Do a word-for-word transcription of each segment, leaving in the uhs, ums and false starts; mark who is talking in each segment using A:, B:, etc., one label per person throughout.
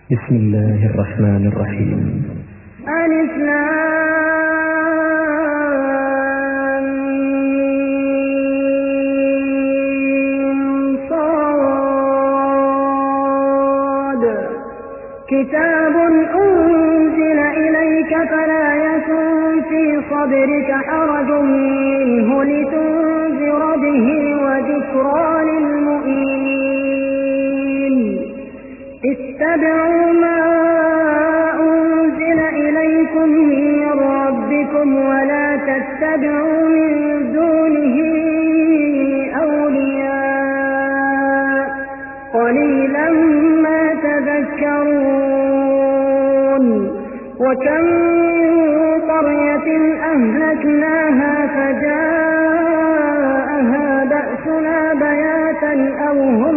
A: بسم الله الرحمن الرحيم.
B: ألف لام صاد كتاب أنزل إليك فلا يكن في صدرك حرج منه لتنذر به وذكرى للمؤمنين. اتبعوا ما أنزل إليكم من ربكم ولا تتبعوا من دونه أولياء قليلا ما تذكرون. وكم من قرية أهلكناها فجاءها بأسنا بياتا أو هم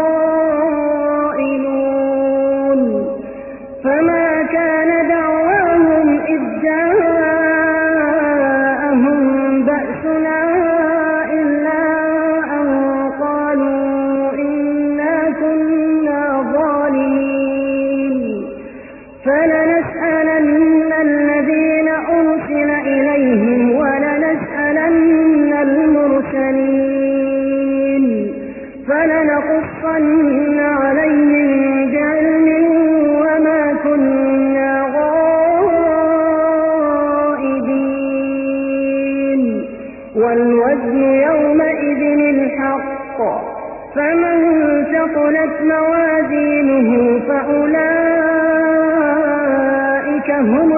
B: قائلون فما كان دعواهم إذ جاءهم بأسنا إلا أن قالوا إنا كنا ظالمين. فلنسألن الذين أرسل إليهم ولنسألن المرسلين فلنقصن عليهم بعلم وما كنا غائبين. والوزن يومئذ الحق فمن ثقلت موازينه فأولئك هم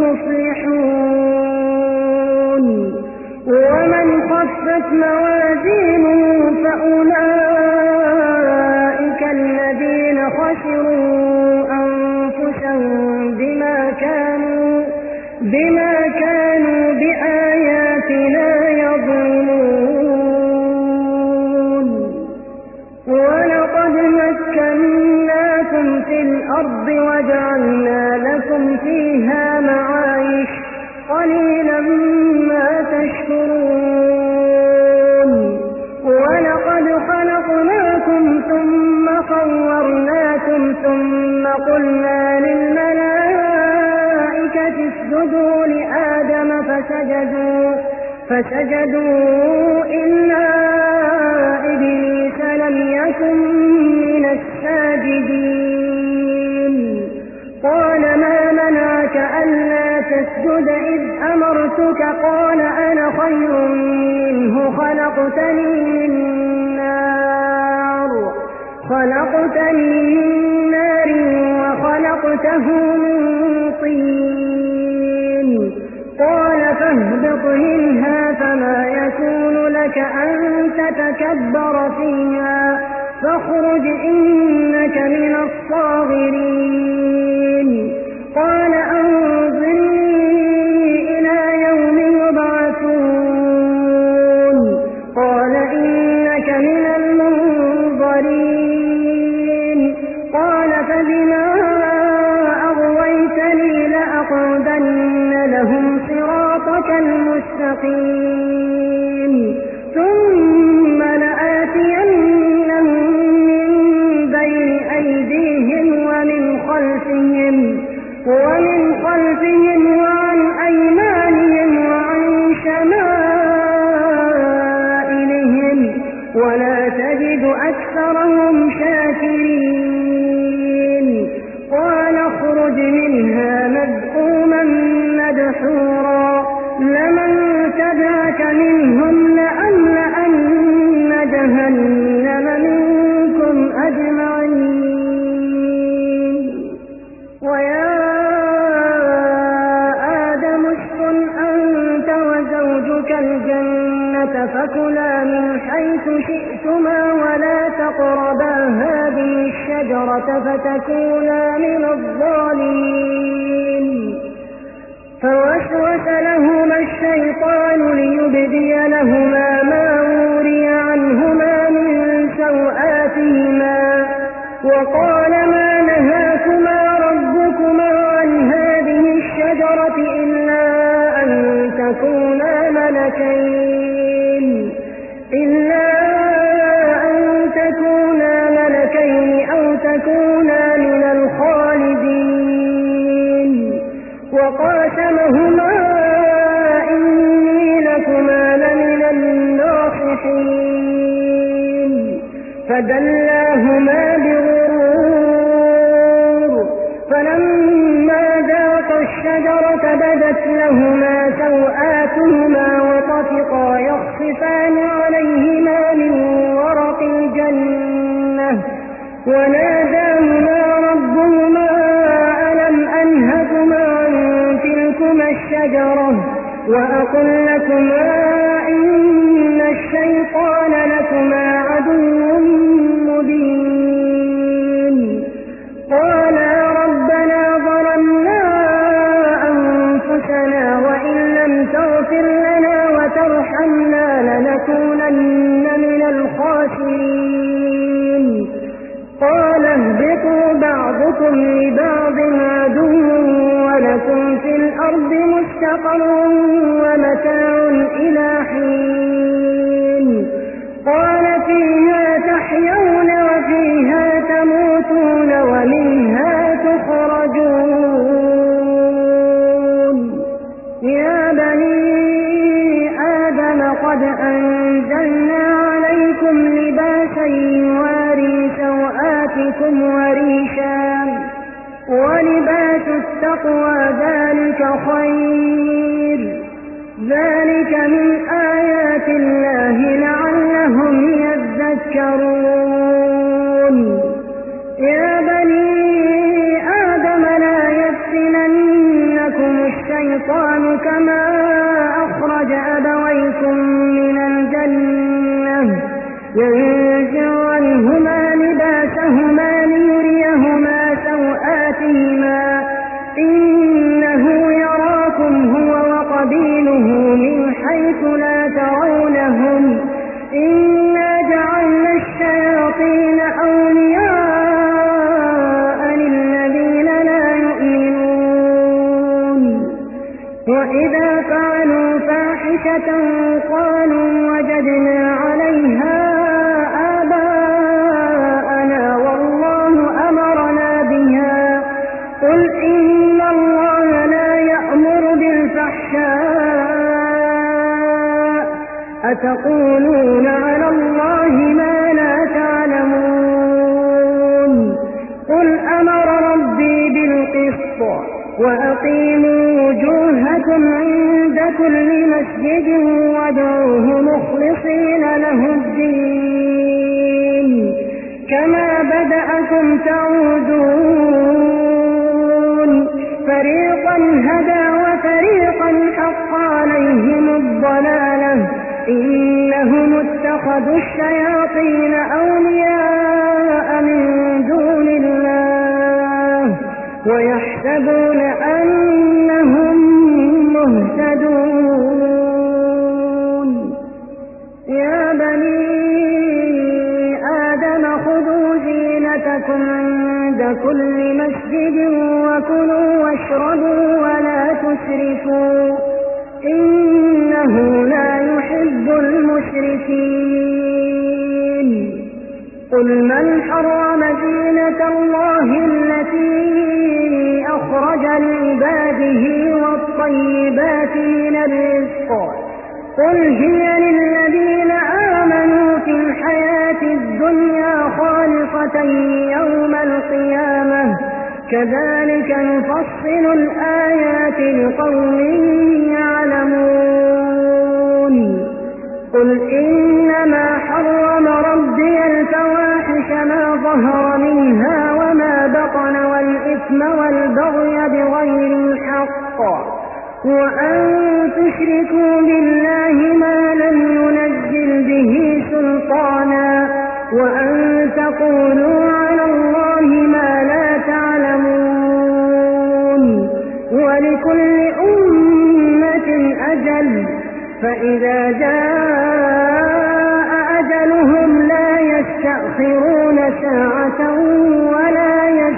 B: المفلحون. ومن خفت موازينه فأولئك الذين خسروا أنفسهم بما كانوا بما كانوا بآياتنا يظلمون. ولقد مكناكم في الأرض وجعلنا لكم فيها معايش قليلا ما تشكرون. ولقد خلقناكم ثم صورناكم ثم قلنا للملائكة اسجدوا لآدم فسجدوا فسجدوا إلا إبليس لم يكن من الساجدين. قال ما منعك ألا تسجد إذ أمرتك؟ قال أنا خير منه خلقتني من نار خلقتني من نار وخلقته من طين. قال فاهبط منها فما يكون لك أن تتكبر فيها فاخرج إنك من الصاغرين. قال أنظرني إلى يوم يبعثون. قال إنك من المنظرين. قال فبما أغويتني لأقعدن لهم صراطك المستقيم ثم لآتينهم من بين أيديهم ومن خلفهم ومن خلفهم وعن أيمانهم وعن شمائلهم ولا تجد أكثرهم شاكرين. قال اخرج منها مذءوما مدحورا لمن تبعك منهم لأملأن جهنم منكم أجمعين. ويا آدم اسكن أنت وزوجك الجنة فكلا من حيث شئتما ولا تقربا هذه الشجرة فتكونا من الظالمين. فوسوس لهما الشيطان ليبدي لهما ما وري عنهما من سوآتهما وقال ما نهاكما ربكما عن هذه الشجرة إلا أن تكونا ملكين إلا أن تكونا ملكين أو تكونا من الخالدين. فدلاهما بغرور فلما ذاقا الشجرة بدت لهما سوآتهما وطفقا يخصفان عليهما من ورق الجنة وناداهما ربهما ألم أنهكما عن تلكما الشجرة وأقل لكما إن الشيطان لكما عدو مبين قالا ربنا ظلمنا أنفسنا وإن لم تغفر لنا وترحمنا لنكونن من الخاسرين قال اهبطوا بعضكم لبعض عدو ولكم في الأرض مستقر ومتاع إلى حين قال فيها تحيون وفيها تموتون ومنها تخرجون يا بني آدم قد أنزلنا عليكم لباسا يواري سوآتكم وريشا ولباس التقوى ذلك خير ذلك من آيات الله لعلهم يذكرون يا بني آدم لا يفتننكم الشيطان كما أخرج أبويكم من الجنة ينزع عنهما لباسهما ليريهما سوآتهما إنه يراكم هو وقبيله من حيث لا ترونهم إنا جعلنا الشياطين أولياء للذين لا يؤمنون وإذا فعلوا فاحشة قالوا وجدنا عليها آباءنا والله أمرنا بها قل إن الله لا يأمر بالفحشاء أتقولون على الله ما لا تعلمون قل أمر ربي بالقسط وأقيموا وجوهكم عند كل مسجد وادعوه مخلصين له الدين كما بدأكم تعودون فريقا هدى وفريقا حق عليهم الضلالة إنهم اتخذوا الشياطين أولياء من دون الله ويحسبون أنهم مهتدون يا بني آدم خذوا زينتكم عند كل مسجد وكلوا واشربوا ولا تسرفوا إنه لا يحب المسرفين قل من حرم زينة الله التي أخرج لعباده والطيبات من الرزق قل هي للذين آمنوا في الحياة الدنيا خالصة يوم القيامة كذلك نفصل الآيات لقوم يعلمون قل إنما حرم ربي الفواحش ما ظهر منها وما بطن والإثم والبغي بغير الحق وأن تشركوا بالله ما لم ينزل به سلطانا وأن تقولوا على الله ما لا تعلمون ولكل أمة أجل فإذا جاء أجلهم لا يستأخرون ساعة ولا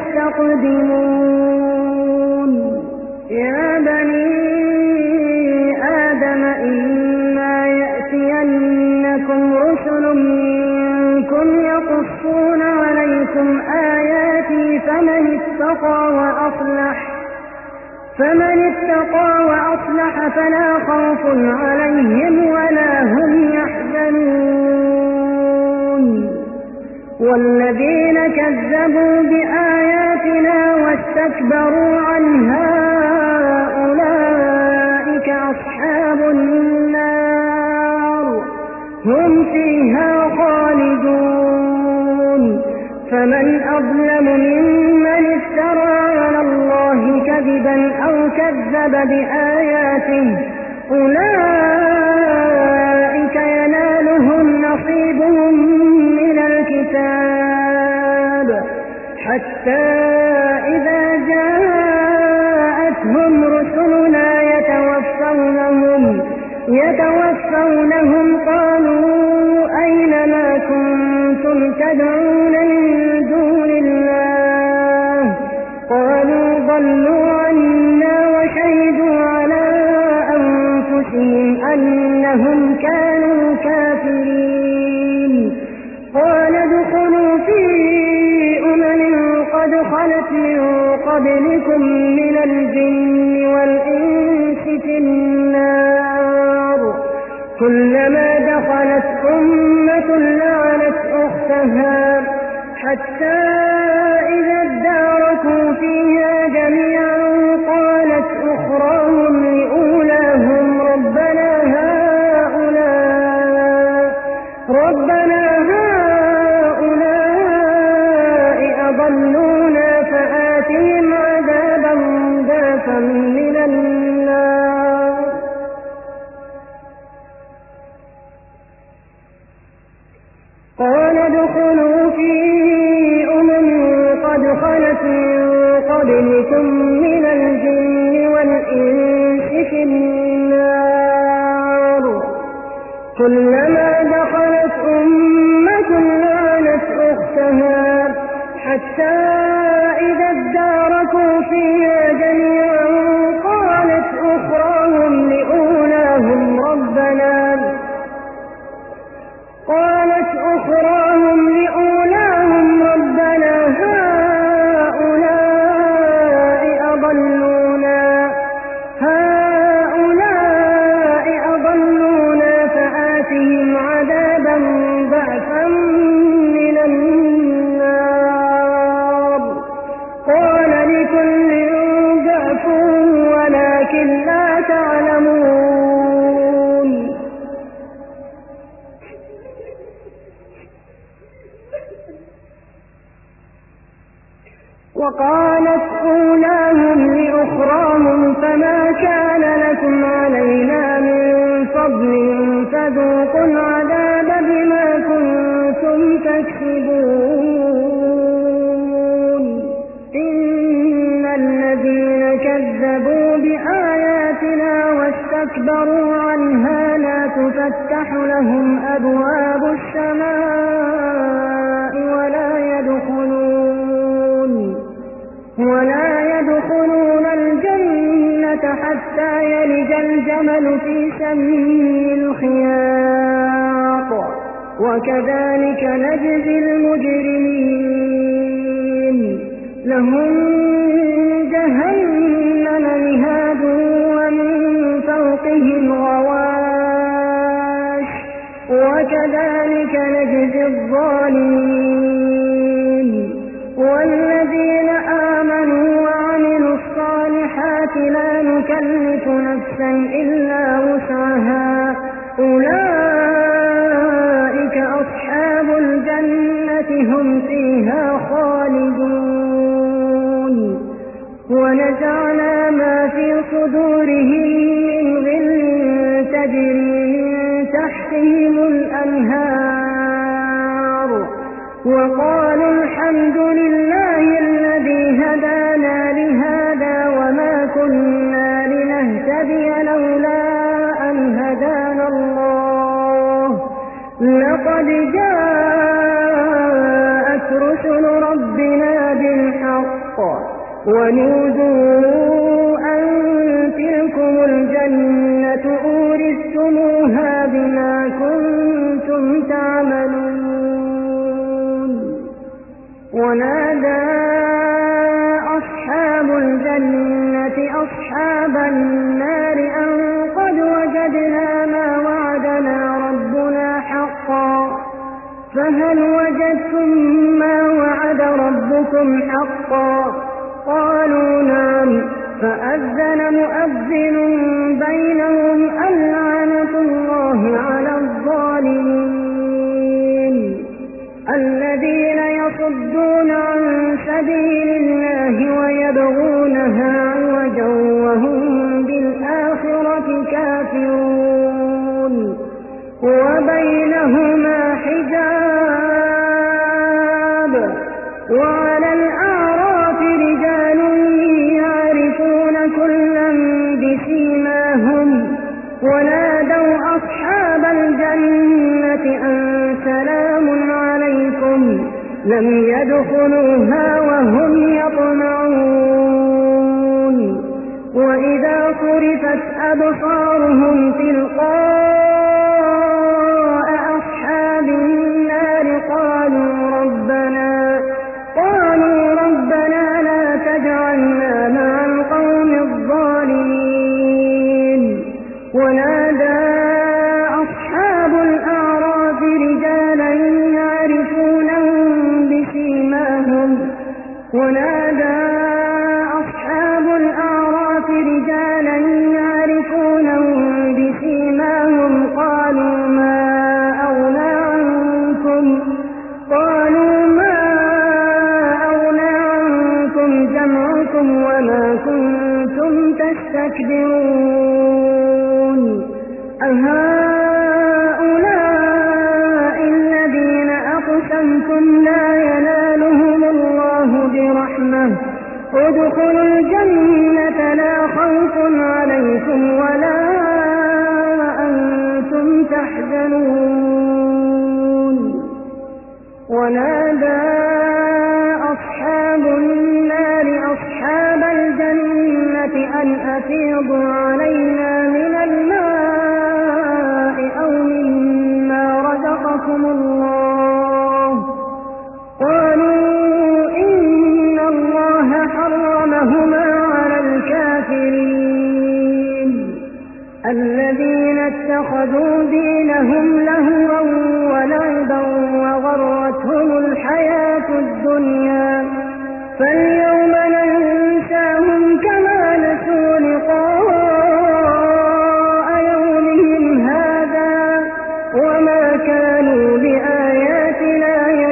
B: يستقدمون يا بني آدم إما يأتينكم رسل منكم يقصون عليكم آياتي فمن اتقى وأصلح فمن اتقى وأصلح فلا خوف عليهم ولا هم يحزنون والذين كذبوا بآياتنا واستكبروا عنها أولئك أصحاب النار هم فيها خالدون. فمن أظلم ممن افترى على الله كذبا أو كذب بآياته أولئك ينالهم نصيبهم من الكتاب حتى إذا جاءتهم رسلنا يتوفونهم يتوفونهم قالوا أين ما كنتم تدعون من دون الله قالوا ضلوا عنا وشهدوا على أنفسهم أنهم كانوا كافرين. قال ادخلوا في أمم قد خلت من قبلكم من الجن والإنس في النار كلما دخلت أمة لعنت أختها حتى إذا اداركوا فيها جميعا قالت أخراهم لأولاهم ربنا هؤلاء ربنا هؤلاء أضلونا فآتهم عذابا ضعفا من النار قال ادخلوا في أمم قد خلت من قبلكم من الجن والإنس في النار كلما دخلت أمة لعنت أختها حتى إذا اداركوا فيها جميعا قالت أخراهم لأولاهم ربنا قالت أخراهم لأولاهم ربنا هؤلاء أضلونا هؤلاء أضلونا فآتهم عذابا ضعفا من النار قال لكل ضعف ولكن لا تعلمون. وقالت أولاهم لأخراهم فما كان لكم علينا من فضل فذوقوا العذاب بما كنتم تكسبون. إن الذين كذبوا بآياتنا واستكبروا عنها لا تفتح لهم أبواب السماء ولا يدخلون ولا يدخلون الجنة حتى يلج الجمل في سم الخياط وكذلك نجزي المجرمين. لهم جهنم مهاد ومن فوقهم غواش وكذلك نجزي الظالمين. والذين آمنوا وعملوا الصالحات لا نكلف نفسا إلا وسعها أولئك أصحاب الجنة هم فيها خالدون. ونزعنا ما في صدورهم من غل تجري من تحتهم الأنهار وقالوا الحمد لله الذي هدانا لهذا وما كنا لنهتدي لولا أن هدانا الله لقد جاءت رسل ربنا بالحق ونودوا أن تلكم الجنة أورثتموها بما كنتم تعملون. ونادى أصحاب الجنة أصحاب النار أن قد وجدنا ما وعدنا ربنا حقا فهل وجدنا وجدتم ما وعد ربكم حقا؟ قالوا نعم. فأذن مؤذن بينهم اللعنة الله على الظالمين. الذين يصدون عن سبيل الله ويبغونها عوجا وهم بالآخرة كافرون وبينهما حجاب. وعلى الأعراف رجال يعرفون كلا بسيماهم ونادوا أصحاب الجنة أن سلام عليكم لم يدخلوها وهم يطمعون. وإذا صرفت أبصارهم تلقاء أصحاب النار قالوا ربنا قالوا ربنا لا تجعلنا مع القوم الظالمين. ونادى أصحاب الأعراف رجالا يعرفونهم بسيماهم ونادى أصحاب الأعراف رجالا يعرفونهم بسيماهم قالوا ما أغنى عنكم قالوا ما أغنى عنكم جمعكم وما كنتم تستكبرون أهؤلاء الذين أقسمتم لا ينالهم الله برحمة ادخلوا الجنة لا خوف عليكم ولا أنتم تحزنون. ونادى أصحاب النار أصحاب الجنة أن أفيضوا علينا من الماء أو مما رزقكم الله. قالوا إن الله حرمهما على الكافرين. الذين اتخذوا دينهم لهوا ولعبا وغرتهم الحياة الدنيا فاليوم ننساهم كما نسوا لقاء يومهم هذا وما كانوا بآياتنا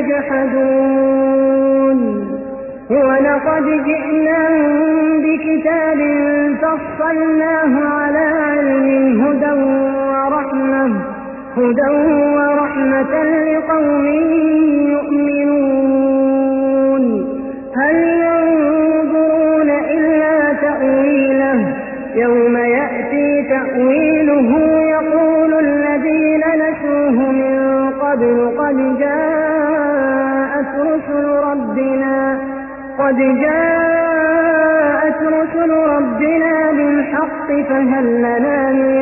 B: يجحدون. ولقد جئناهم بكتاب فصلناه على علم هدى ورحمة هدى ورحمة لقوم يؤمنون. هل ينظرون إلا تأويله يوم يأتي تأويله يقول الذين نسوه من قبل قد جاءت رسل ربنا قد جاءت رسل ربنا بالحق فهل لنا من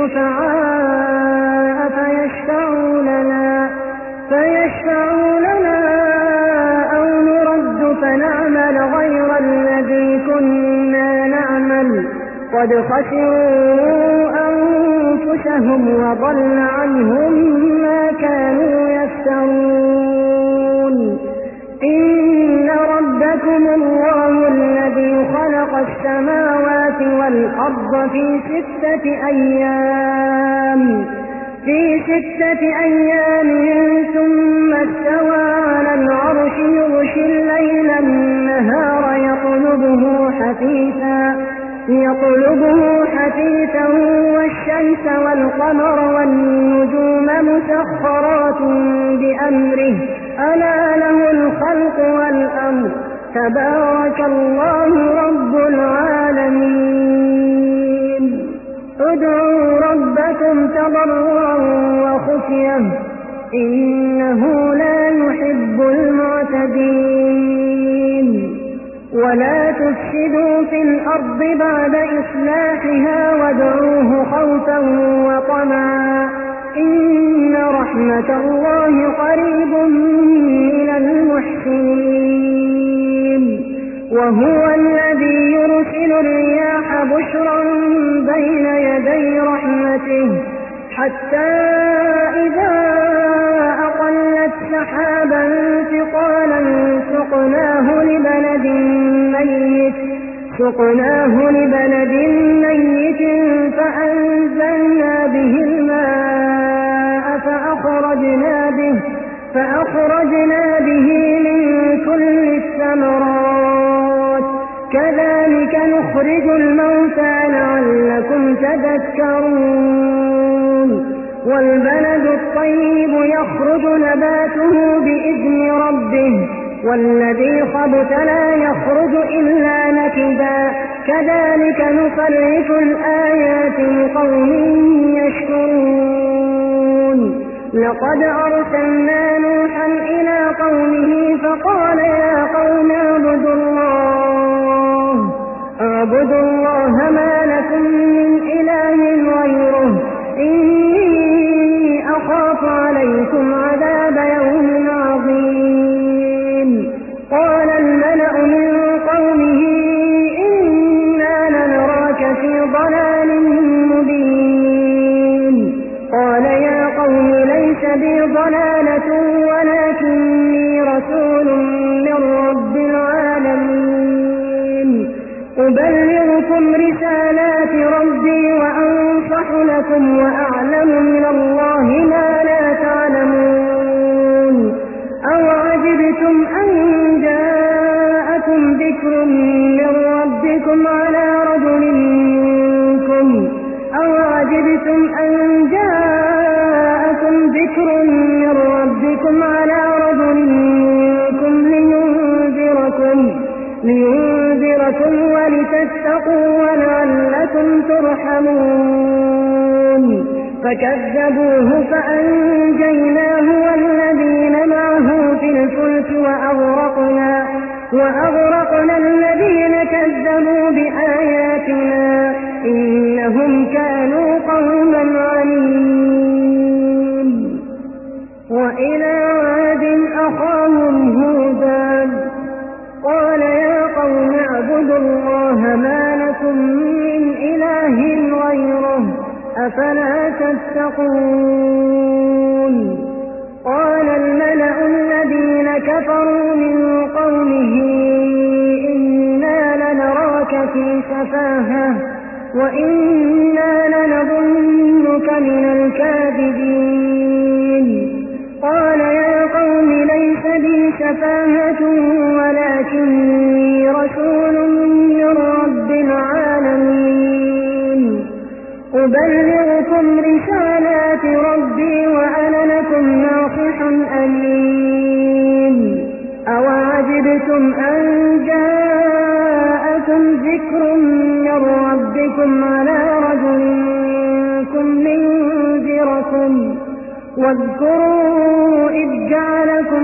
B: شفعاء فيشفعوا لنا فيشفعوا لنا أو نرد فنعمل غير الذي كنا نعمل قد خسروا أنفسهم وضل عنهم ما كانوا يفترون. إن ربكم الله الذي خلق السماوات والأرض في ستة أيام في ستة أيام ثم استوى على العرش يغشي الليل النهار يطلبه حثيثا يطلبه حثيثا والشمس والقمر والنجوم مسخرات بأمره ألا له الخلق والأمر تبارك الله رب العالمين. ادعوا ربكم تضرعا وخفية إنه لا يحب المعتدين. ولا تفسدوا في الأرض بعد إصلاحها وادعوه خوفا وطمعا إن رحمة الله قريب من المحسنين. وهو الذي يرسل الرياح بشرا بين يدي رحمته حتى إذا أقلت سحابا سحابا ثقالا سقناه لبلد ميت سقناه لبلد ميت فأنزلنا به الماء فأخرجنا به فأخرجنا به من كل الثمرات كذلك نخرج الموتى لعلكم تذكرون والبلد الطيب يخرج نباته بإذن ربه والذي خبث لا يخرج إلا نكدا كذلك نصرف الآيات لقوم يشكرون لقد أرسلنا نوحا إلى قومه فقال يا قوم اعبدوا الله اعبدوا الله ما لكم من إله غيره إني أخاف عليكم عذاب يوم عظيم قال الملأ من قومه إنا لنراك في ضلال مبين قال يا قوم ليس بي ضلالة ولكني رسول من رب العالمين أبلغكم رسالات ربي وأنصح لكم وأعلم من الله ما لا تعلمون أوعجبتم أن جاءكم ذكر من ربكم على رجل منكم أوعجبتم أن جاءكم ذكر من ربكم على رجل منكم لينذركم لينذركم ولتتقوا ولعلكم ترحمون فكذبوه فأنجيناه والذين معه في الفلك وأغرقنا وأغرقنا الذين كذبوا بآياتنا إنهم كانوا قوما عمين وإلى عاد أخاهم هودا قال يا قوم اعبدوا الله ما لكم من إله غيره أفلا تتقون قال الملأ الذين كفروا من قومه إنا لنراك في سفاهة وإنا لنظنك من الكاذبين قال يا قوم ليس بي سفاهة ولكني رسول من رب العالمين أبلغكم رسالات ربي وأنا لكم ناصح أمين أوعجبتم أن جاءكم ذكر من ربكم على رجل منكم لينذركم واذكروا إذ جعلكم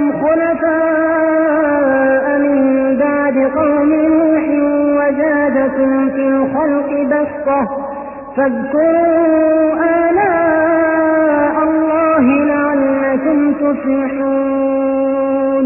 B: خلفاء من بعد قوم نوح وزادكم في الخلق بسطة فاذكروا آلاء الله لعلكم تفلحون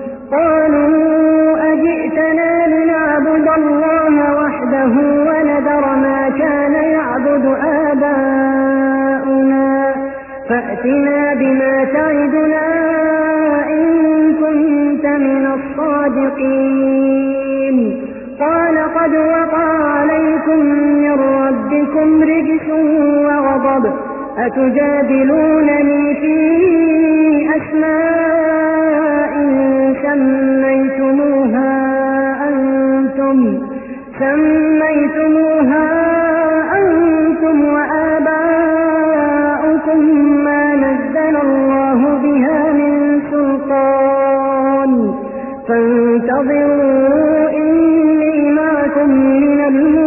B: قالوا أجئتنا لنعبد الله وحده ونذر ما كان يعبد آباؤنا فأتنا بما تعدنا إن كنت من الصادقين قال قد وقع عليكم من ربكم رجس وغضب أتجادلونني في أسماء سميتموها أنتم سميتموها أنتم وآباؤكم ما نزل الله بها من سلطان فانتظروا إني معكم من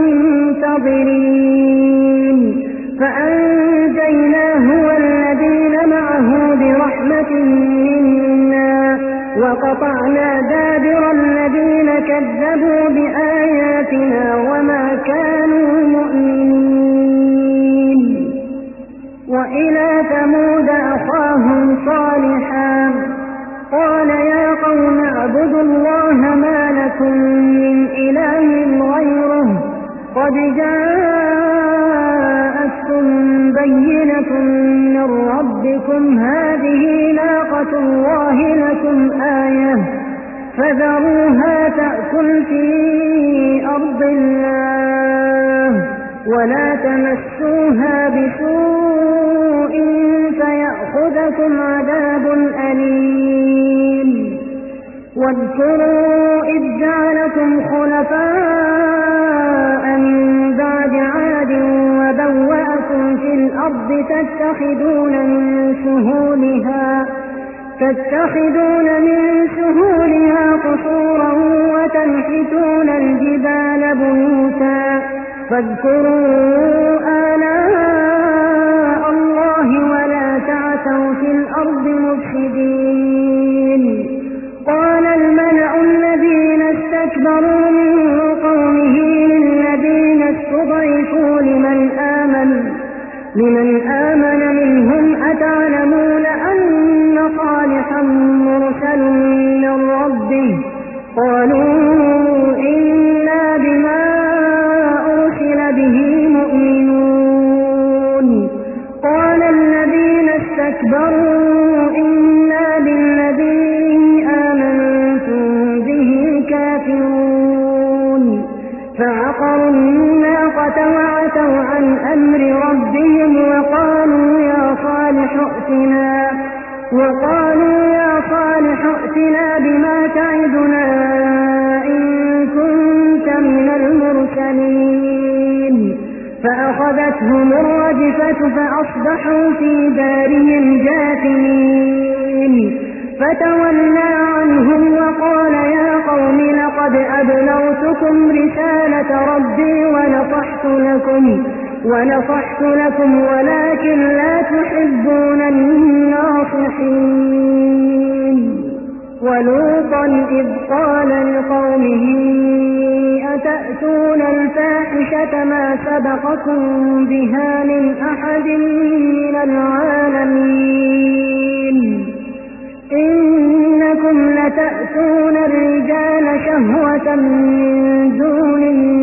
B: المنتظرين فأنجيناه والذين معه برحمة منا وقطعنا دابر الذين كذبوا بآياتنا وما كانوا مؤمنين وإلى ثمود أخاهم صالحا قال يا قوم اعبدوا الله ما لكم من إله غيره قد جاءتكم بينة من ربكم هذه ناقة الله لكم آية فذروها تأكل في أرض الله ولا تمسوها بسوء فيأخذكم عذاب أليم واذكروا إذ جعلكم خلفاء من بعد عاد وبوأكم في الأرض تتخذون من سهولها تتخذون من سهولها قصورا وتنحتون الجبال بيوتا فاذكروا آلاء الله ولا تعثوا في الأرض مفسدين قال الملأ الذين استكبروا من قومه للذين استضعفوا لمن آمن لمن آمن منهم أتعلمون أن صالحا مرسل من ربه قالوا إنا بما أرسل به مؤمنون قال الذين استكبروا إنا بالذي آمنتم به كافرون فعقروا الناقة وعتوا عن أمر ربهم وقالوا يا صالح ائتنا وقالوا يا صالح ائتنا بما تعدنا إن كنت من المرسلين فأخذتهم الرجفة فأصبحوا في دارهم جاثمين فتولى عنهم وقال يا قوم لقد أبلغتكم رسالة ربي ونصحت لكم ونصحت لكم ولكن لا تحبون الناصحين ولوطا إذ قال لقومه أتأتون الفاحشة ما سبقكم بها من أحد من العالمين إنكم لتأتون الرجال شهوة من دون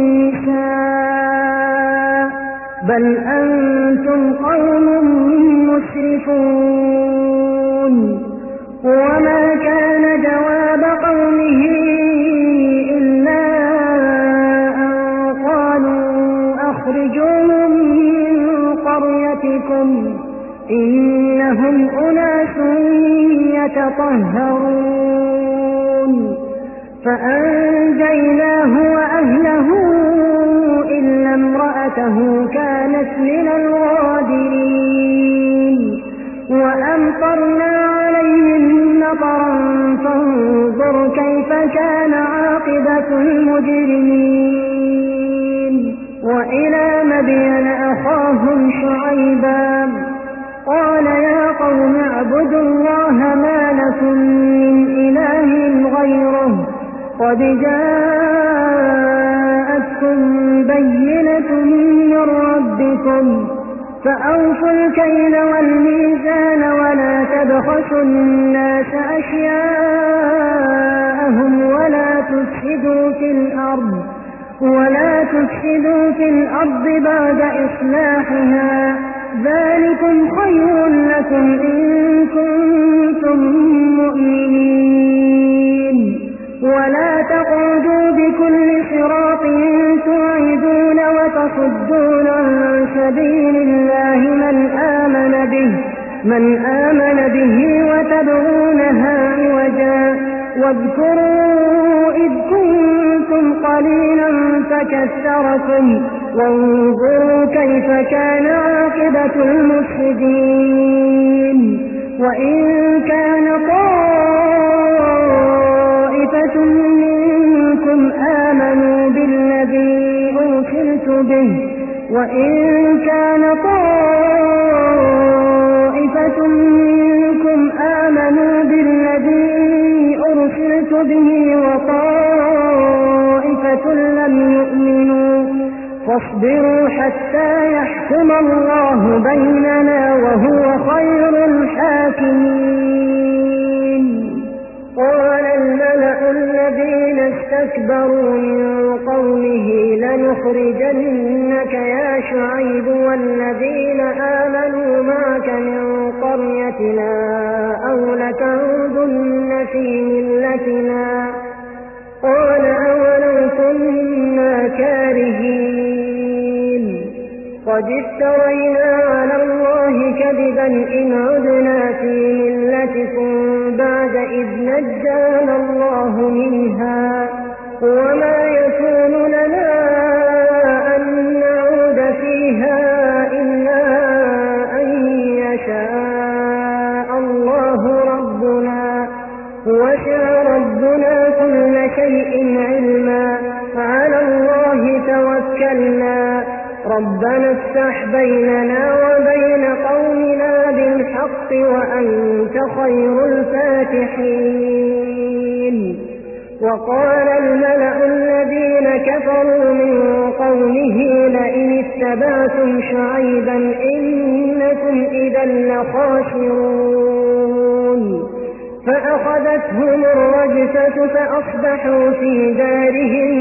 B: النساء بل أنتم قوم مسرفون وما كان جواب قومه إلا أن قالوا أخرجوهم من قريتكم إنهم أناس يتطهرون فأنجيناه وأهله إلا امرأته كانت من الغابرين وأمطرنا عليهم مطرا فانظر كيف كان عاقبة المجرمين وإلى مدين أخاهم شعيبا قال يا قوم اعبدوا الله ما لكم من إله غيره قد جاءتكم بينة من ربكم فأوفوا الكيل والميزان ولا تبخسوا الناس أشياءهم ولا تفسدوا في الأرض ولا تفسدوا في الأرض بعد إصلاحها ذلكم خير لكم إن كنتم مؤمنين ولا تقعدوا بكل صراط توعدون وتصدون عن سبيل الله من آمن به من آمن به وتبغونها عوجا واذكروا إذ كنتم قليلا فكثركم وانظروا كيف كان عاقبة المفسدين وإن كان طائفة منكم آمنوا بالذي أرسلت به وإن كان طائفة منكم آمنوا بالذي أرسلت به وطائفة لم يؤمنوا فاصبروا حتى يحكم الله بيننا وهو خير الحاكمين قال الملأ الذين استكبروا من قومه لنخرجنك يا شعيب والذين آمنوا معك من قريتنا أو لتعودن في ملتنا قال أولو كنا كارهين قد افترينا على الله كذبا إن عدنا في ملتكم بعد إذ نجانا الله منها وما يكون لنا أن نعود فيها إلا أن يشاء الله ربنا وسع ربنا كل شيء علما على الله توكلنا ربنا افتح بيننا وبين قومنا بالحق وأنت خير الفاتحين وقال الملأ الذين كفروا من قومه لئن اتبعتم شعيبا إنكم إذا لخاسرون فأخذتهم الرجفة فأصبحوا في دارهم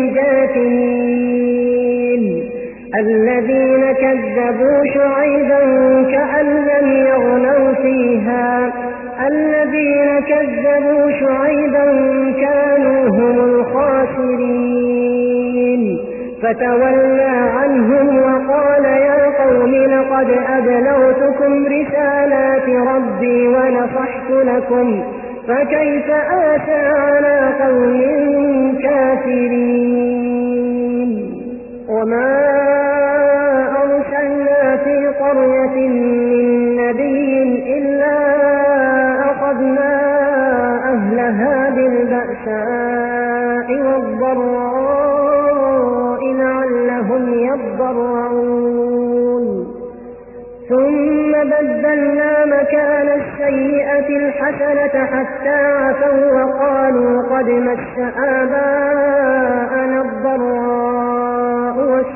B: جاثمين الذين كذبوا شعيبا كأن لم يغنوا فيها الذين كذبوا شعيبا كانوا هم الخاسرين فتولى عنهم وقال يا قوم لقد أبلغتكم رسالات ربي ونصحت لكم فكيف آسى على قوم كافرين وما أرسلنا في قرية من نبي إلا أخذنا أهلها بالبأساء والضراء لعلهم يضرعون ثم بدلنا مكان السيئة الحسنة حتى عفوا وقالوا قد مس آباءنا الضراء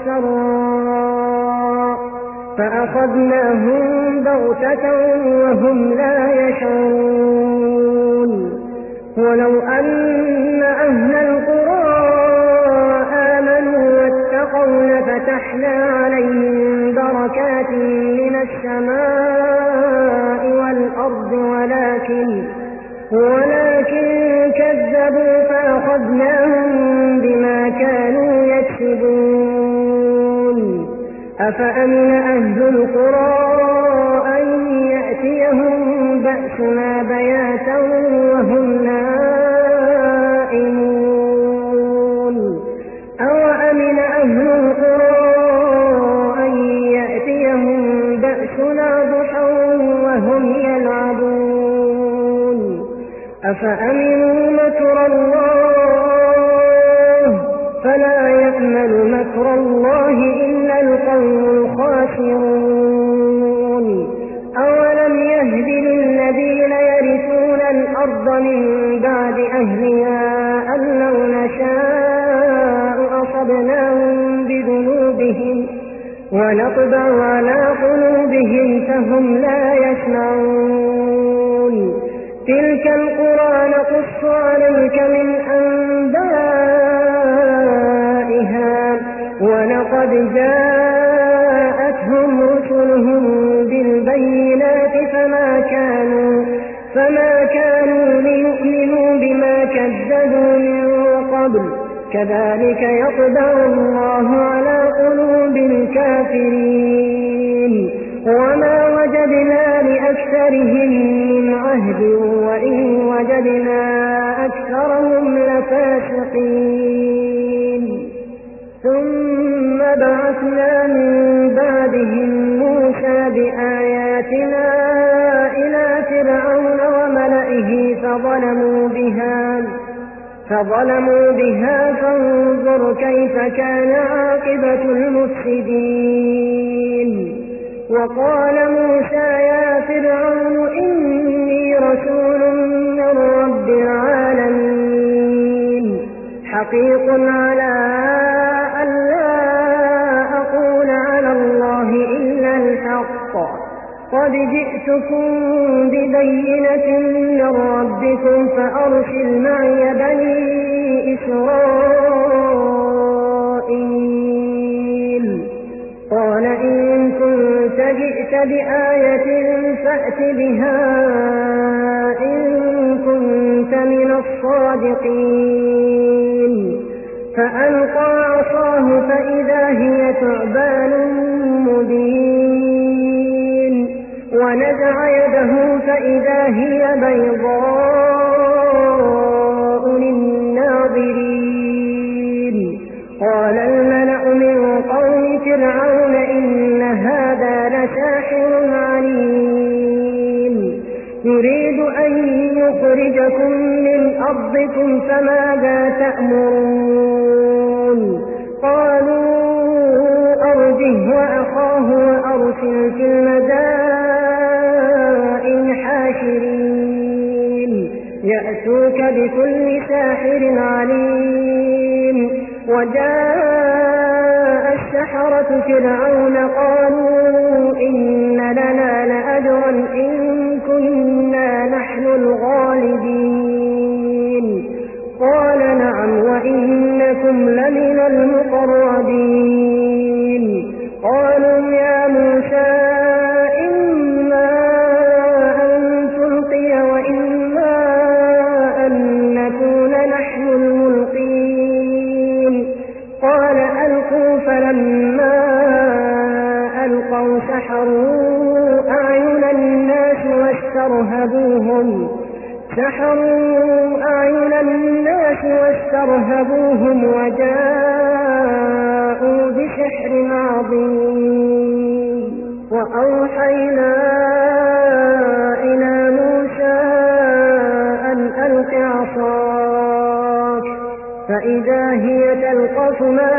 B: والسراء فأخذناهم بغتة وهم لا يشعرون ولو أن أهل القرى آمنوا واتقوا لفتحنا عليهم بركات من السماء والأرض ولكن ولكن كذبوا فأخذناهم بما كانوا يكسبون أفأمن أهل القرى أن يأتيهم بأسنا بياتا وهم نائمون أوأمن أهل القرى أن يأتيهم بأسنا ضحى وهم يلعبون أفأمنوا مكر الله فلا يأمن مكر الله إلا القوم الخاسرون أولم يهد للذين يرثون الأرض من بعد أهلها أن لو نشاء أصبناهم بذنوبهم ونطبع على قلوبهم فهم لا يسمعون تلك القرى نقص عليك من أنبائها ولقد جاءتهم رسلهم بالبينات فما كانوا فما كانوا ليؤمنوا بما كذبوا من قبل كذلك يطبع الله على قلوب الكافرين وما وجدنا لأكثرهم من عهد وإن وجدنا أكثرهم لفاسقين ثم بعثنا من بعدهم موسى بآياتنا إلى فرعون وملئه فظلموا بها فظلموا بها فانظر كيف كان عاقبة المفسدين وقال موسى يا فرعون إني رسول من رب العالمين حقيق على ألا أقول على الله إلا الحق قد جئتكم ببينة من ربكم فأرسل معي بني إسرائيل قال إن كنت جئت بآية فأت بها إن كنت من الصادقين فألقى عصاه فإذا هي ثعبان مبين ونزع يده فإذا هي بيضاء للناظرين قال الملأ من قوم فرعون إن هذا لساحر عليم يريد أن يخرجكم من أرضكم فماذا تأمرون قالوا أرجه وأخاه وأرسل في المدائن حاشرين يأتوك بكل ساحر عليم وجاء السحرة فرعون قالوا إن لنا لأجرا إن كنا نحن الغالبين قال نعم وإنكم لمن المقربين قالوا يا موسى إما أن تلقي وإما أن نكون نحن الملقين قال ألقوا فلما ألقوا سحروا أعين الناس واسترهبوهم سحروا أعين الناس واسترهبوهم وجاءوا بسحر عظيم وأوحينا إلى موسى أن ألق عصاك فإذا هي تلقف ما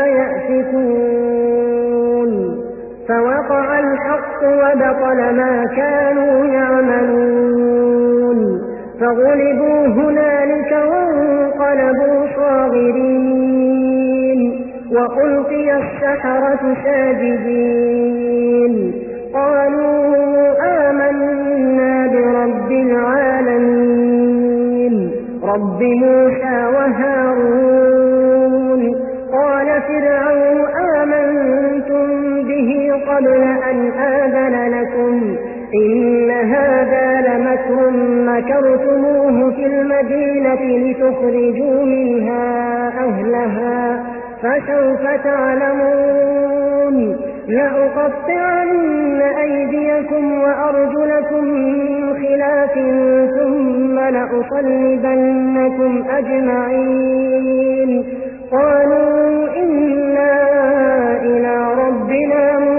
B: يأفكون فوقع الحق وبطل ما كانوا يعملون فغلبوا هنالك وانقلبوا صاغرين وألقي السحرة ساجدين قالوا آمنا برب العالمين رب موسى وهارون قال فرعون آمنتم به قبل أن آذن لكم إن هذا لمكر مكرتموه في المدينة لتخرجوا منها أهلها فسوف تعلمون لأقطعن أيديكم وأرجلكم من خلاف ثم لأصلبنكم أجمعين قالوا إنا إلى ربنا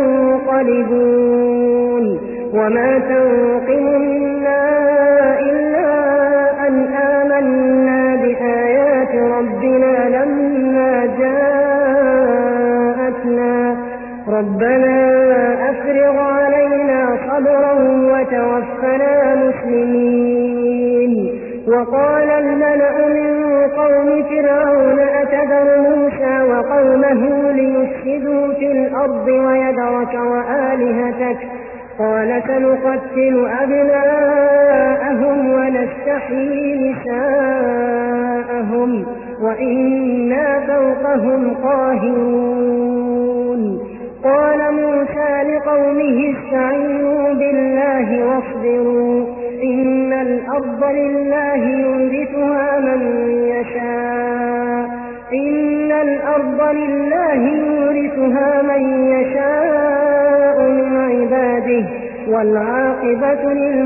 B: منقلبون وما تنقم منا إلا أن آمنا بآيات ربنا لما جاءتنا ربنا أفرغ علينا صبرا وتوفنا مسلمين وقال الملأ من قوم فرعون أتذر موسى وقومه ليفسدوا في الأرض ويذرك وآلهتك قال سنقتل أبناءهم ونستحيي نساءهم وإنا فوقهم قاهرون قال موسى لقومه استعينوا بالله واصبروا إن الأرض لله يورثها من يشاء إن الأرض لله يورثها من يشاء من عباده والعاقبة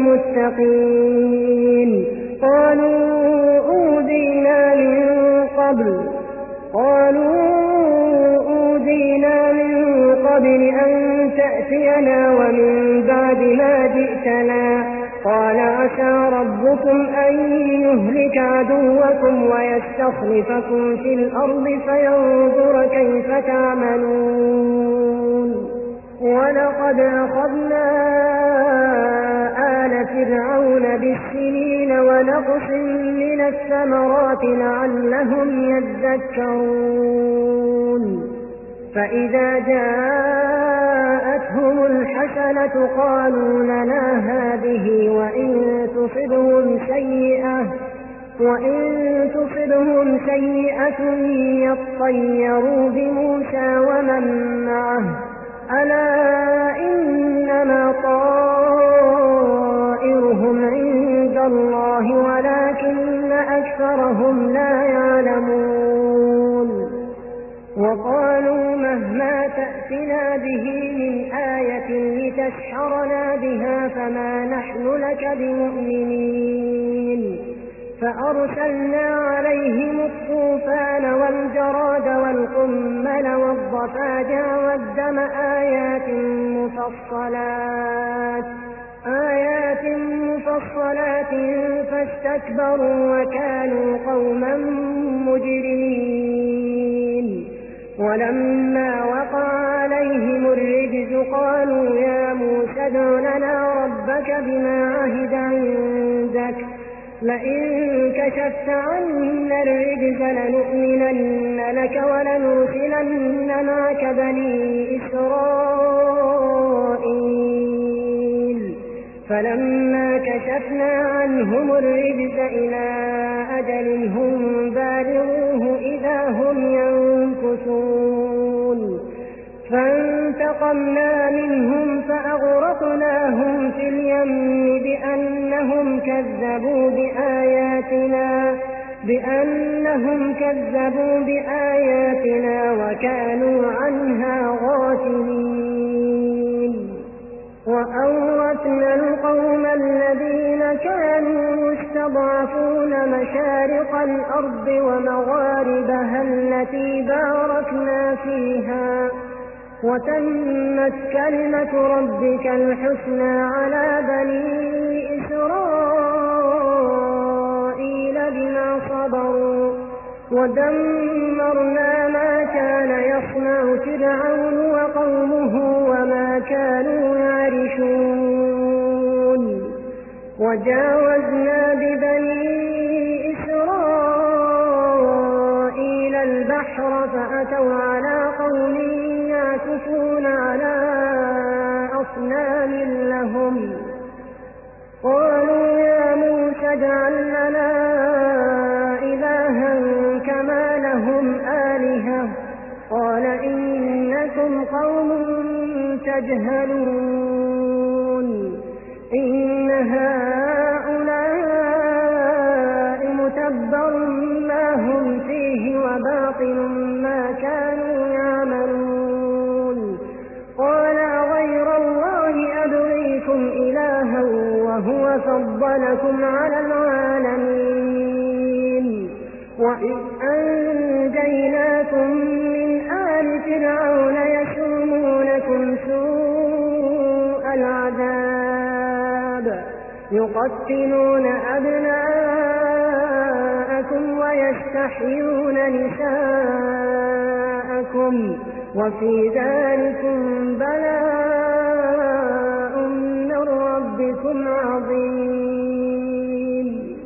B: للمتقين قالوا أوذينا من قبل قالوا أوذينا من قبل أن تأتينا ومن بعد ما جئتنا قال عسى ربكم أن يهلك عدوكم ويستخلفكم في الأرض فينظر كيف تعملون ولقد أخذنا آل فرعون بالسنين ونقص من الثمرات لعلهم يذكرون فإذا جاءتهم الحسنة قالوا لنا هذه وإن تصبهم سيئة وإن تصبهم سيئة يطيروا بموسى ومن معه ألا إنما طائرهم عند الله ولكن أكثرهم لا يعلمون وقالوا مهما تأتنا به من آية لتسحرنا بها فما نحن لك بمؤمنين فأرسلنا عليهم الطوفان والجراد والقمل والضفادع والدم آيات مفصلات آيات مفصلات فاستكبروا وكانوا قوما مجرمين ولما وقع عليهم الرجز قالوا يا موسى ادع لنا ربك بما عهد عندك لئن كشفت عنا الرجز لنؤمنن لك ولنرسلن معك بني إسرائيل فلما كشفنا عنهم الرجز إلى أجل هم بالغوه إذا هم ينكثون فانتقمنا منهم فأغرقناهم في اليم بأنهم كذبوا بآياتنا بأنهم كذبوا بآياتنا وكانوا عنها غافلين وأورثنا القوم الذين كانوا يستضعفون مشارق الأرض ومغاربها التي باركنا فيها وتمت كلمة ربك الحسنى على بني إسرائيل بما صبروا ودمرنا ما كان يصنع فرعون وقومه وما كانوا يعرشون وجاوزنا ببني إسرائيل البحر فأتوا على قوم يعكفون على أصنام لهم قالوا يا موسى اجعل لنا إلها كما لهم آلهة قال إنكم قوم تجهلون إن هؤلاء متبر ما هم فيه وباطل ما كانوا يعملون قال غير الله أبغيكم إلها وهو فضلكم على العالمين وإذ أنجيناكم من آل فرعون يسومونكم سوء العذاب يقتلون أبناءكم ويستحيون نساءكم وفي ذلكم بلاء من ربكم عظيم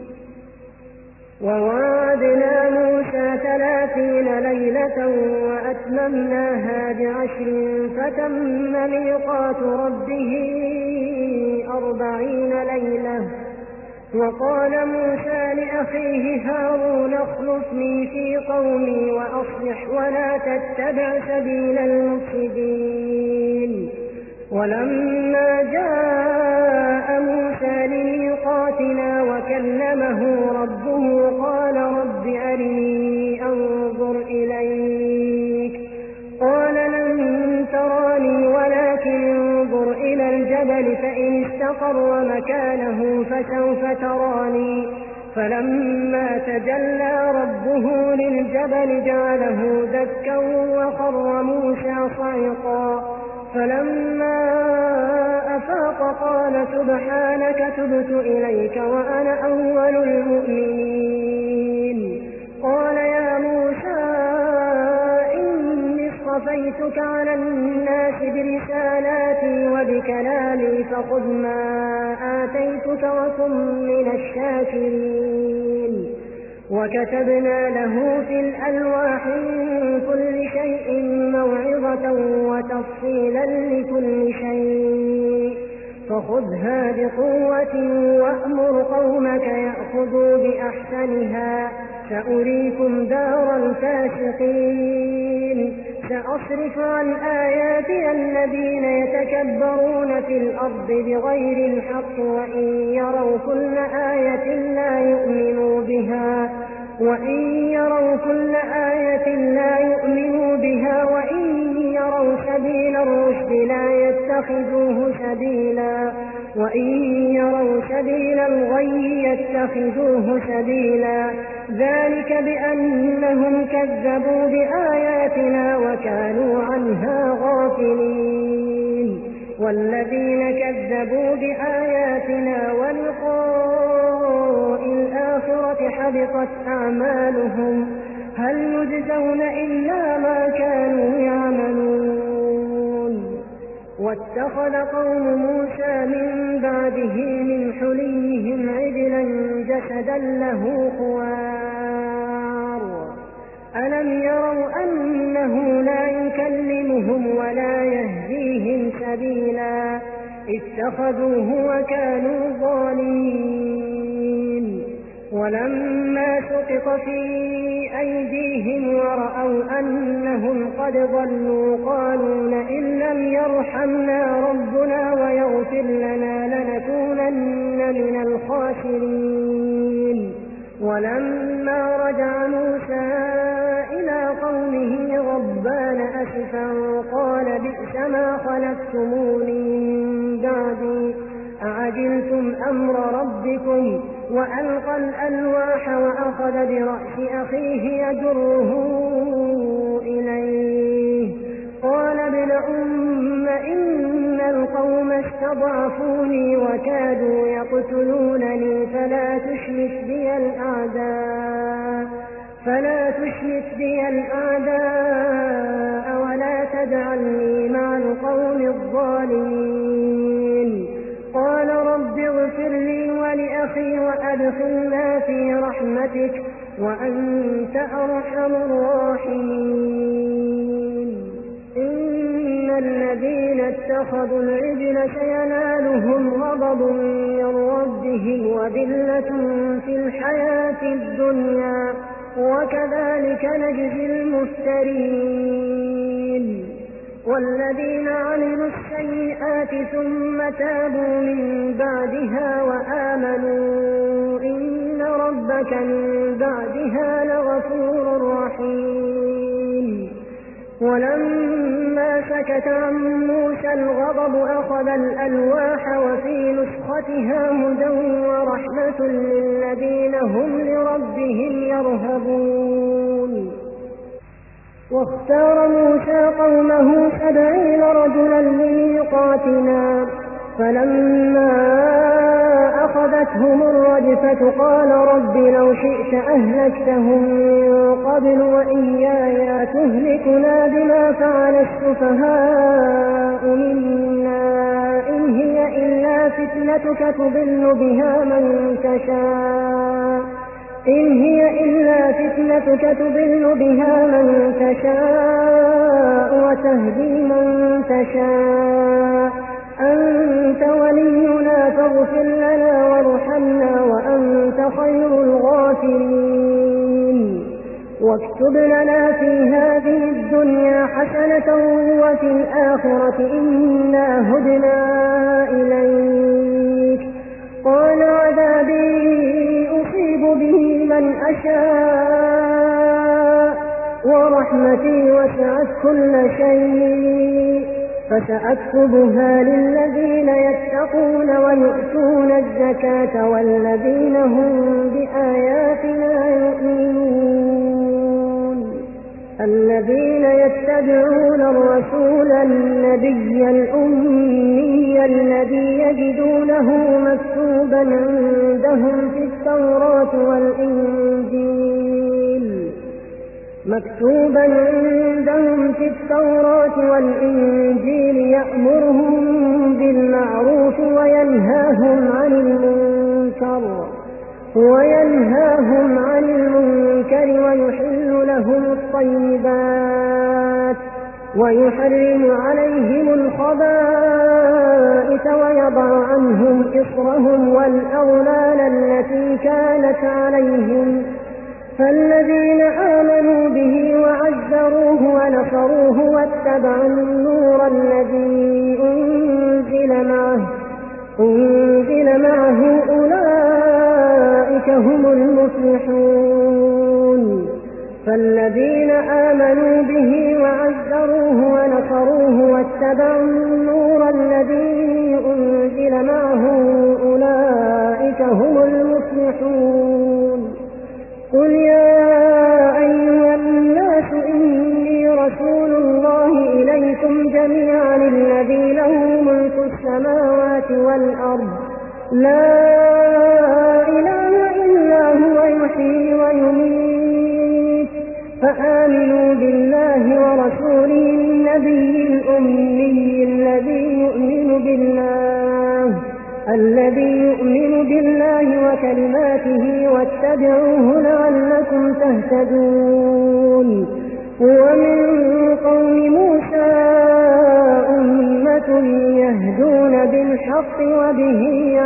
B: ووعدنا موسى ثلاثين ليلة وأتممناها بعشر فتم ميقات ربه أربعين ليلة وقال موسى لأخيه هارون اخلفني في قومي وأصلح ولا تتبع سبيل المفسدين ولما جاء موسى لميقاتنا وكلمه ربه قال رب أرني أنظر إليك قال لن تراني ولكن انظر إلى الجبل فإن استقر مكانه فسوف تراني فلما تجلى ربه للجبل جعله دكا وخر موسى صعقا فلما أفاق قال سبحانك تبت إليك وأنا أول المؤمنين قال يا موسى إني اصطفيتك على الناس برسالاتي وبكلامي فخذ ما آتيتك وكن من الشاكرين وكتبنا له في الألواح من كل شيء موعظة وتفصيلا لكل شيء فخذها بقوة وأمر قومك يأخذوا بأحسنها سأريكم دار الفاسقين سأصرف عن آياتي الذين يتكبرون في الأرض بغير الحق وإن يروا كل آية لا يؤمنوا بها وإن يروا كل آية لا يؤمنوا بها وإن يروا سبيل الرشد لا يتخذوه سبيلا وإن يروا سبيل الغي يتخذوه سبيلا ذلك بأنهم كذبوا بآياتنا وكانوا عنها غافلين والذين كذبوا بآياتنا ولقاء الآخرة حبطت أعمالهم هل يجزون إلا ما كانوا يعملون واتخذ قوم موسى من بعده من حليهم عجلا جسدا له خوار ألم يروا أنه لا يكلمهم ولا يهديهم سبيلا اتخذوه وكانوا ظالمين ولما سقط في أيديهم ورأوا أنهم قد ضلوا قالوا لئن لم يرحمنا ربنا ويغفر لنا لنكونن من الخاسرين ولما رجع موسى إلى قومه غضبان أسفا قال بئس ما خلفتموني من بعدي أعجلتم أمر ربكم وألقى الألواح وأخذ برأس أخيه يجره إليه قال ابن أم إن القوم استضعفوني وكادوا يقتلونني فلا تشمت بي الأعداء فلا تشمت بي الأعداء ولا تجعلني مع القوم الظالمين قال رب اغفر لي ولأخي وأدخلنا في رحمتك وأنت أرحم الراحمين إن الذين اتخذوا العجل سينالهم غضب من ربهم وذلة في الحياة الدنيا وكذلك نجزي المفترين والذين عملوا السيئات ثم تابوا من بعدها وآمنوا إن ربك من بعدها لغفور رحيم ولما سكت عن موسى الغضب أخذ الألواح وفي نسختها هدى ورحمة للذين هم لربهم يرهبون واختار موسى قومه سبعين رجلا لميقاتنا فلما أخذتهم الرجفة قال رب لو شئت أهلكتهم من قبل وإياي تهلكنا بما فعل السفهاء منا إن هي إلا فتنتك تضل بها من تشاء إن هي إلا فتنتك تضل بها من تشاء وتهدي من تشاء أنت ولينا فاغفر لنا وارحمنا وأنت خير الغافرين واكتب لنا في هذه الدنيا حسنة وفي الآخرة إنا هدنا إليك قال عذابي أصيب به من أشاء ورحمتي وسعت كل شيء فسأكتبها للذين يتقون ويؤتون الزكاة والذين هم بآياتنا يؤمنون الذين يتبعون الرسول النبي الأمي الذي يجدونه مكتوبا عندهم في التوراة والإنجيل مكتوبا عندهم في التوراة والإنجيل يأمرهم بالمعروف وينهاهم عن المنكر وينهاهم عن المنكر ويحل لهم الطيبات ويحرم عليهم الخبائث ويضع عنهم إصرهم والأغلال التي كانت عليهم فالذين آمنوا به وعزروه ونصروه واتبعوا النور الذي أنزل معه, أنزل معه أولئك هم المفلحون. فالذين آمنوا به وعزروه ونصروه واتبعوا النور الذي أنزل معه أولئك هم المفلحون. قل يا أيها الناس إني رسول الله إليكم جميعا الذي له ملك السماوات والأرض لا إله إلا هو يحيي ويميت فآمنوا بالله ورسوله النبي الأمي الذي يؤمن بالله الذي يؤمن بالله وكلماته واتبعوه لعلكم تهتدون. ومن قوم موسى أمة يهدون بالحق وبه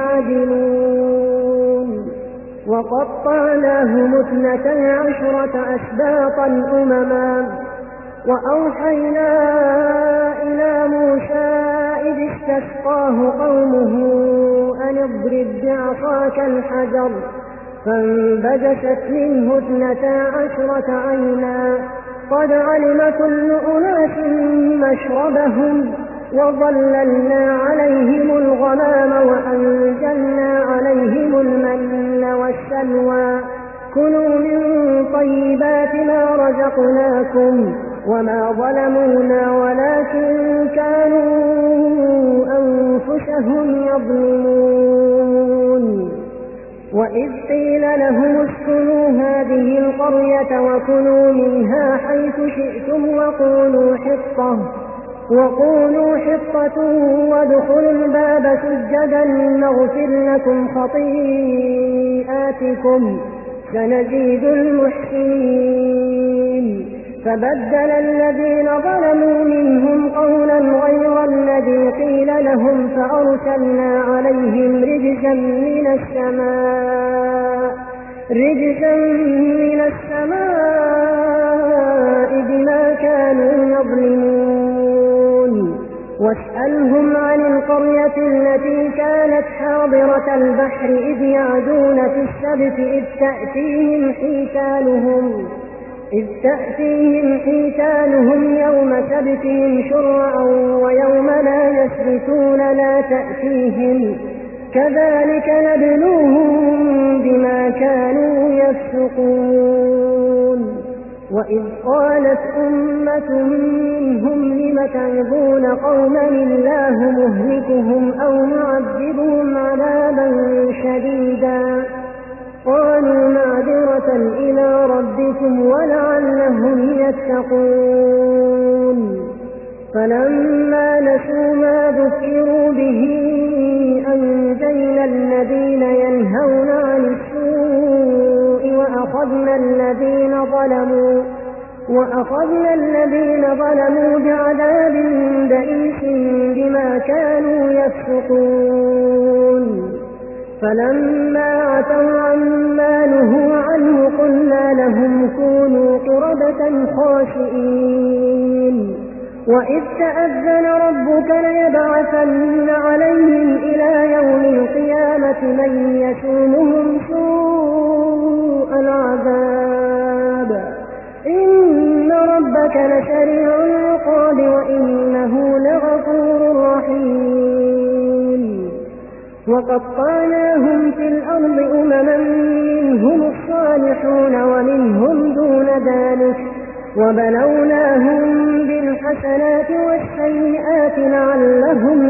B: يعدلون. وقطعناهم اثنتي عشرة أسباطا أمما وأوحينا إلى موسى إذ استسقاه قومه أن اضرب بعصاك الحجر فانبجست منه اثنتا عشرة عينا قد علم كل أناس مشربهم وظللنا عليهم الغمام وأنزلنا عليهم المن والسلوى كلوا من طيبات ما رزقناكم وما ظلمونا ولكن كانوا أنفسهم يظلمون. وإذ قيل لهم اسكنوا هذه القرية وكلوا منها حيث شئتم وقولوا حطة وقولوا حطة وادخلوا الباب سجدا نغفر لكم خطيئاتكم سنزيد المحسنين. فبدل الذين ظلموا منهم قولا غير الذي قيل لهم فأرسلنا عليهم رجزا من السماء رجزا من السماء بما كانوا يظلمون. واسألهم عن القرية التي كانت حاضرة البحر إذ يعدون في السبت إذ تأتيهم حيتانهم إذ تأتيهم حيتانهم يوم سبتهم شرعا ويوم لا يسبتون لا تأتيهم كذلك نبلوهم بما كانوا يفسقون. وإذ قالت أمة منهم لم تعظون قوما الله مهلكهم أو معذبهم عذابا شديدا قالوا معذرة إلى ربكم ولعلهم يتقون. فلما نسوا ما ذكروا به أنجينا الذين ينهون عن السوء وأخذنا الذين ظلموا وأخذنا الذين ظلموا بعذاب بئيس بما كانوا يفسقون. فلما عتوا عما نهوا عنه قلنا لهم كونوا قردة خاسئين. وإذ تأذن ربك ليبعثن عليهم إلى يوم القيامة من يسومهم سوء العذاب إن ربك لسريع العقاب وإنه لغفور رحيم. وقطعناهم في الأرض أمما منهم الصالحون ومنهم دون ذلك وبلوناهم بالحسنات والسيئات لعلهم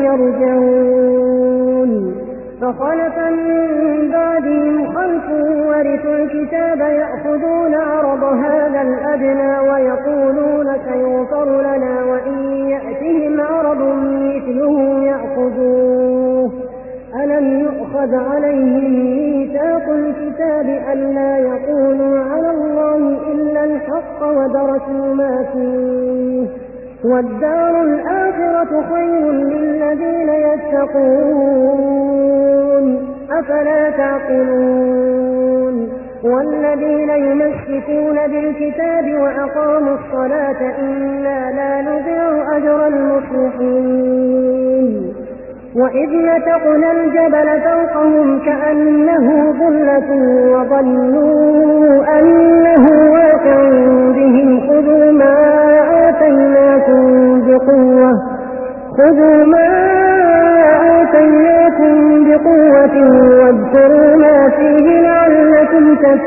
B: يرجعون. فخلف من بعدهم خلف ورثوا الكتاب يأخذون عرض هذا الأدنى ويقولون سيغفر لنا وإن يأتهم عرض مثله يأخذوه. ألم يؤخذ عليهم ميثاق الكتاب ألا يقولوا على الله إلا الحق ودرسوا ما فيه والدار الآخرة خير للذين يتقون أفلا تعقلون. والذين يمسكون بالكتاب وأقاموا الصلاة إنا لا نضيع أجر المصلحين وإذ نتقنا الجبل فوقهم كأنه ظلة وظنوا أنه واقع بهم خذوا ما آتيناكم بقوة خذوا ما آتيناكم بقوة واذكروا ما فيه لعلكم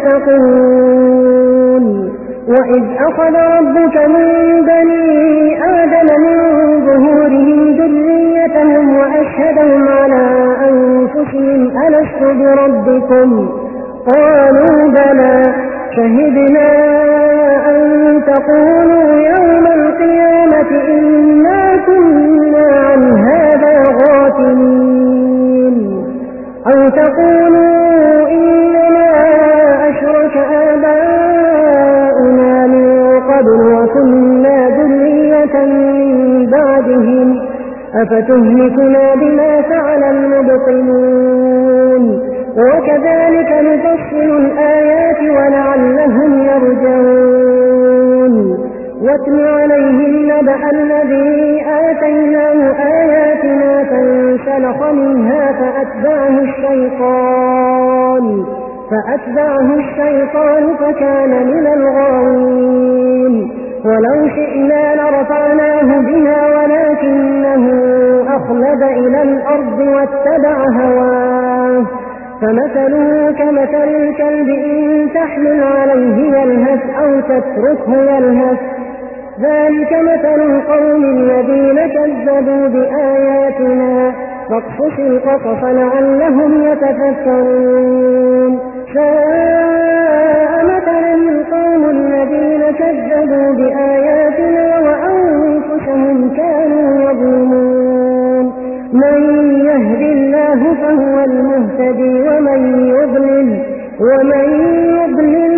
B: تتقون وإذ أخذ ربك من بني آدم من ظهورهم ذريتهم وأشهدهم على أنفسهم ألست بربكم قالوا بلى شهدنا أن تقولوا يوم القيامة إنا كنا عن هذا غافلين أو تقولوا إنما أشرك آباؤنا من قبل وكنا ذرية من بعدهم أفتهلكنا بما فعل المبطلون وكذلك نفصل الآيات ولعلهم يرجعون واتل عليهم نبأ الذي آتيناه آياتنا فانسلخ منها فأتبعه الشيطان فأتبعه الشيطان فكان من الغاوين ولو شئنا لرفعناه بها ولكنه أخلد إلى الأرض واتبع هواه فمثله كمثل الكلب إن تحمل عليه يلهث أو تتركه يلهث ذلك مثل القوم الذين كذبوا بآياتنا فاقصص القصص لعلهم يتفكرون ساء مثلا القوم الذين كذبوا بآياتنا وأنفسهم كانوا يظلمون من يهد الله فهو المهتدي ومن يضلل ومن يضلل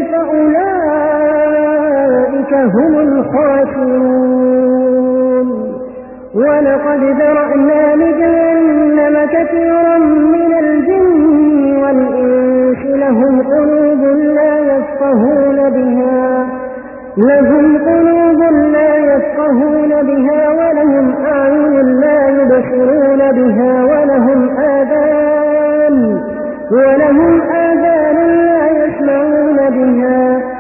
B: فأولئك هم الخاسرون ولقد ذرأنا لجهنم كثيرا من الجن والإنس لهم قلوب لا يفقهون بها لهم قلوب لا يفقهون بها ولهم أعين لا يبصرون بها ولهم آذان ولهم آذان لا يسمعون بها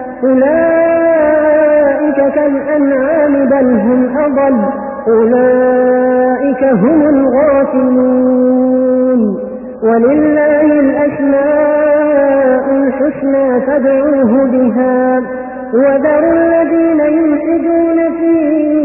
B: أولئك كالأنعام بل هم أضل أولئك هم الغافلون ولله الأسماء الحسنى فادعوه بها وذروا الذين يلحدون في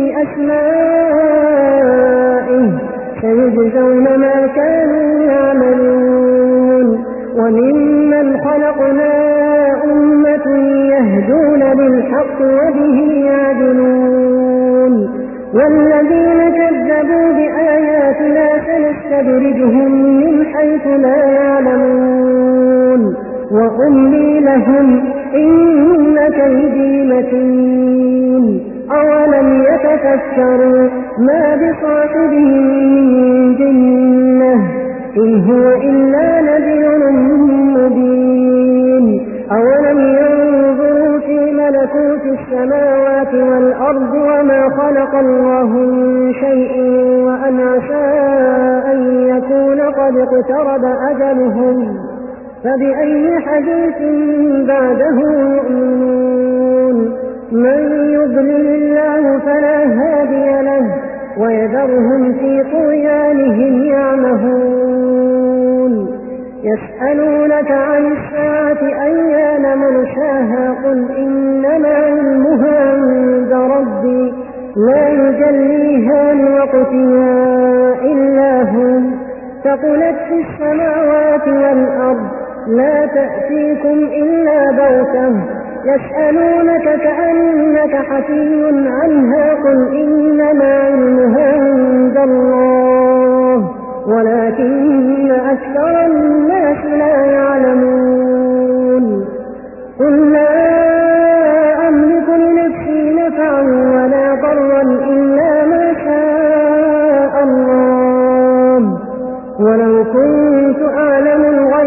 B: أسمائه سيجزون ما كانوا يعملون وممن خلقنا أمة يهدون بالحق وبه يعدلون والذين كذبوا بآياتنا سنستدرجهم من حيث لا يعلمون وأملي لهم إن كيدي متين أولم يتفكروا ما بصاحبهم من جنة إن هو إلا نذير مبين أولم ينظروا في ملكوت السماوات والأرض وما خلق الله من شيء وأن عسى أن يكون قد اقترب أجلهم فبأي حديث بعده يؤمنون من يضلل الله فلا هادي له ويذرهم في طغيانهم يعمهون يسألونك عن الساعة أيان مرساها قل إنما علمها عند ربي لا يجليها لوقتها إلا هو ثقلت في السماوات والأرض لا تأتيكم إلا بغتة يسألونك كأنك حفي عنها قل إنما علمها عند الله ولكن أكثر الناس لا يعلمون قل لا أملك لنفسي نفعا ولا ضرا إلا ما شاء الله ولو كنت أعلم الغيب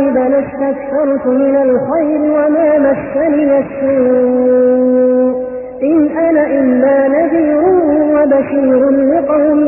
B: بل استكثرت من الخير وما مسني السوء إن أنا إلا نذير وبشير لقوم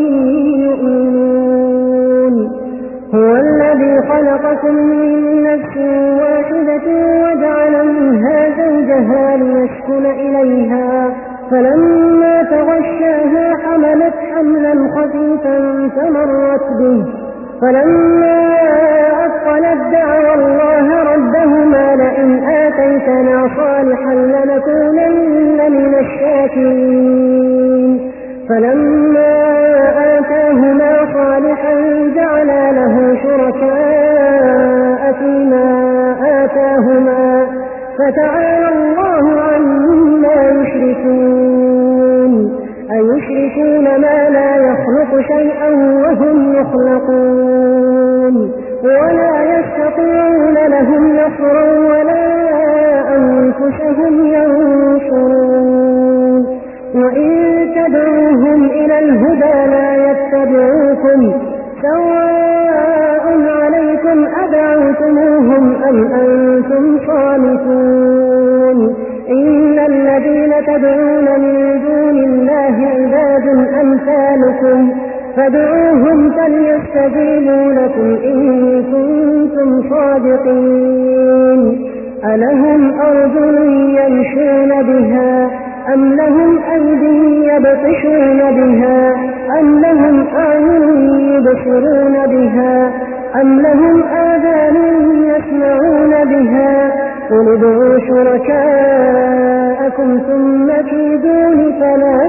B: يؤمنون هو الذي خلقكم من نفس واحدة وجعل منها زوجها ليسكن إليها فلما تغشاها حملت حملا خفيفا فمرت به فلما أثقلت دعوا الله ربهما لئن آتيتنا صالحا لنكونن من الشاكرين فلما آتاهما صالحا جعلا له شركاء فيما آتاهما فتعالى الله عما يشركون أيشركون ما لا يخلق شيئا وهم يخلقون ولا يستطيعون لهم نصرا ولا أنفسهم ينصرون وإن تدعوهم إلى الهدى لا يتبعوكم سواء عليكم أدعوتموهم أم أنتم صامتون إن الذين تدعون من دون الله عباد أمثالكم فادعوهم فليستجيبوا لكم إن كنتم صادقين ألهم أرجل يمشون بها أم لهم أيدي يبطشون بها أم لهم أعين يبصرون بها أم لهم آذان يسمعون بها قل ادعوا شركاءكم ثم كيدون فلا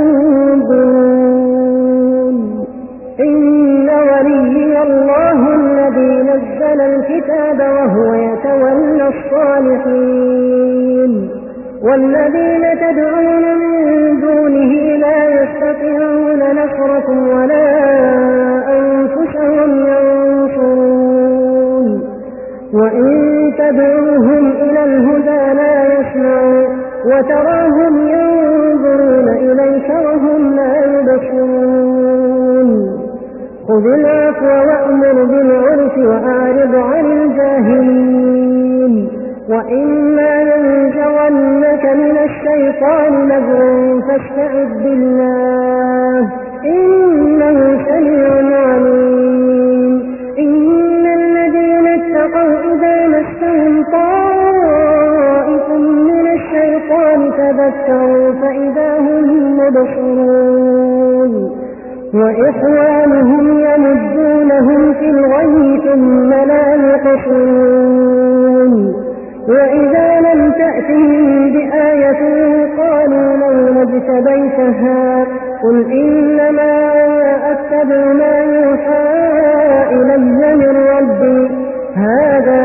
B: تنظرون إن وليي الله الذي نزل الكتاب وهو يتولى الصالحين والذين تدعون من دونه لا يستطيعون نصركم ولا أنفسهم ينصرون وإن تدعوهم إلى الهدى لا يسمعوا وتراهم ينظرون إليك وهم لا يبصرون خذ العفو وأمر بالعرف وأعرض عن الجاهلين وإما ينزغنك من الشيطان نزغ فاستعذ بالله إنه سميع عليم إن الذين اتقوا إذا مسهم طائف من الشيطان تذكروا فإذا هم مبصرون وإخوانهم يمدونهم في الغي ثم لا يقصرون وإذا لم تأتهم بآية قالوا لولا اجتبيتها قل إنما أتبع ما يوحى إلي من ربي هذا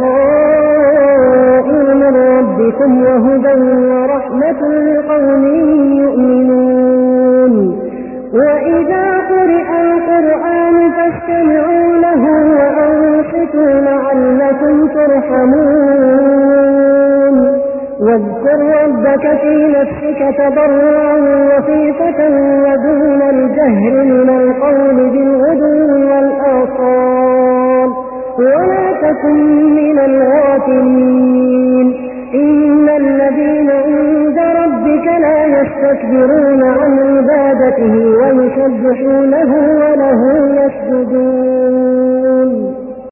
B: بصائر من ربكم وهدى ورحمة لقوم يؤمنون وإذا قرئ القرآن فاستمعوا له وأنصتوا لعلكم ترحمون واذكر ربك في نفسك تضرعا وخيفة ودون الجهر من القول بالغدو والآصال ولا تكن من الغافلين